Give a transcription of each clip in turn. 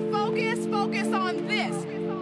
Focus on this.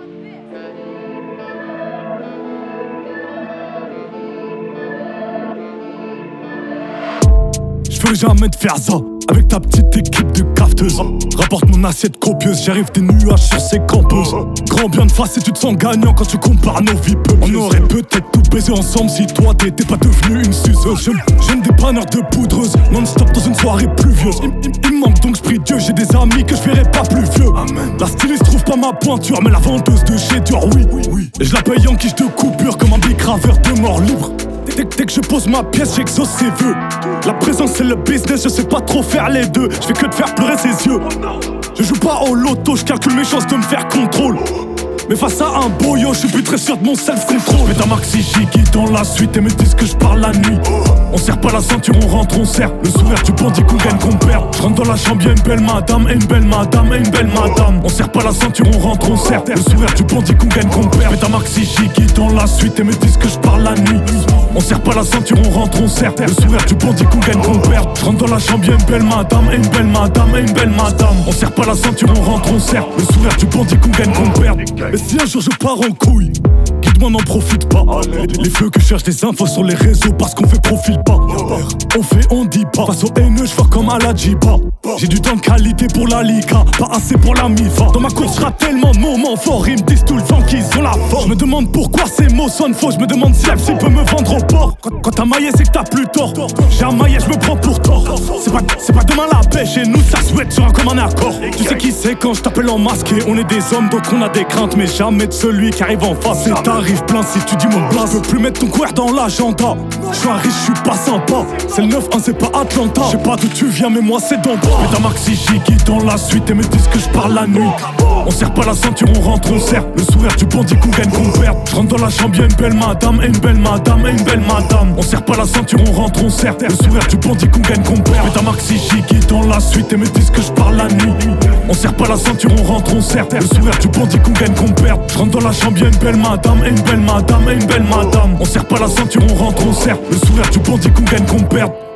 Je veux jamais te faire ça avec ta petite équipe de cafteuses. Rapporte mon assiette copieuse, j'arrive des nuages sur ces campeuses. Grand bien de face et tu te sens gagnant quand tu compares nos vies peu. On aurait peut-être tout baisé ensemble si toi t'étais pas devenue une suceuse. J'aime des panneurs de poudreuse, non-stop dans une soirée pluvieuse. Il me manque donc je prie Dieu, j'ai des amis que je verrai pas plus vieux. Amen. La styliste trouve pas ma pointure, mais la vendeuse de chez Dior, oui. Et je la paye en quiche de coupure comme un bicraveur de mort libre. Dès que je pose ma pièce, j'exauce ses vœux. La présence c'est le business, je sais pas trop faire les deux. Je fais que de faire pleurer ses yeux. Je joue pas au loto, je calcule mes chances de me faire contrôle. Mais face à un boyo, je suis plus très sûr de mon self-control. Mais ta maxi jiggy dans la suite et me disent que je parle la nuit. On serre pas la ceinture, on rentre, on serre. Le sourire du bandit qu'on gagne, qu'on perd. Je rentre dans la chambre, y'a une belle madame, et une belle madame, et une belle madame. On serre pas la ceinture, on rentre, on serre. Le sourire du bandit qu'on gagne, qu'on perd. Mais ta maxi jiggy dans la suite et me disent que je parle la nuit. On serre pas la ceinture, on rentre, on serre. Le sourire du bandit qu'on gagne, qu'on perd. Je rentre dans la chambre, y'a une belle madame, et une belle madame, et une belle madame. On serre pas la ceinture, on rentre, on serre. Le sourire du bandit qu'on gagne, qu'on perd. Et si un jour je pars en couille, guide-moi, n'en profite pas. Les feux que cherchent des infos sur les réseaux parce qu'on fait profil pas. On fait, on dit pas. Face aux haineux, je vois comme à la Jiba. J'ai du temps de qualité pour la Liga, pas assez pour la Mifa. Dans ma course, j'rate tellement de moments forts. Ils me disent tout le temps qu'ils ont la force. Je me demande pourquoi ces mots sonnent faux. Je me demande si FC peut me vendre au port. Quand t'as maillé, c'est que t'as plus tort. J'ai un maillet, je me prends pour tort. C'est pas demain la paix, chez nous ça souhaite sur un comme un accord. Tu sais qui c'est quand je t'appelle en masqué. On est des hommes donc on a des craintes, mais jamais de celui qui arrive en face. Et t'arrives plein si tu dis mon blast. Je peux plus mettre ton couvert dans l'agenda. Je suis un riche, je suis pas sympa. C'est le 9-1, c'est pas Atlanta. Je sais pas d'où tu viens, mais moi c'est d'en bas. Mais ta maxi jiggy dans la suite et me disent que je parle la nuit. On serre pas la ceinture, on rentre, on serre. Le sourire du bandit qu'on gagne, qu'on perd. Je rentre dans la chambre, y'a une belle madame, et une belle madame, et une belle madame. On serre pas la ceinture, on rentre, on serre. Le sourire du bandit qu'on gagne, qu'on perd. Mais ta maxi jiggy dans la suite et me disent que je parle la nuit. On serre pas la ceinture, on rentre, on serre. Le sourire du bandit qu'on gagne, qu'on perd. Je rentre dans la chambre, y'a une belle madame, et une belle madame, et une belle madame. On serre pas la ceinture, on rentre, on serre. Le sourire du bandit qu'on gagne, qu'on perd.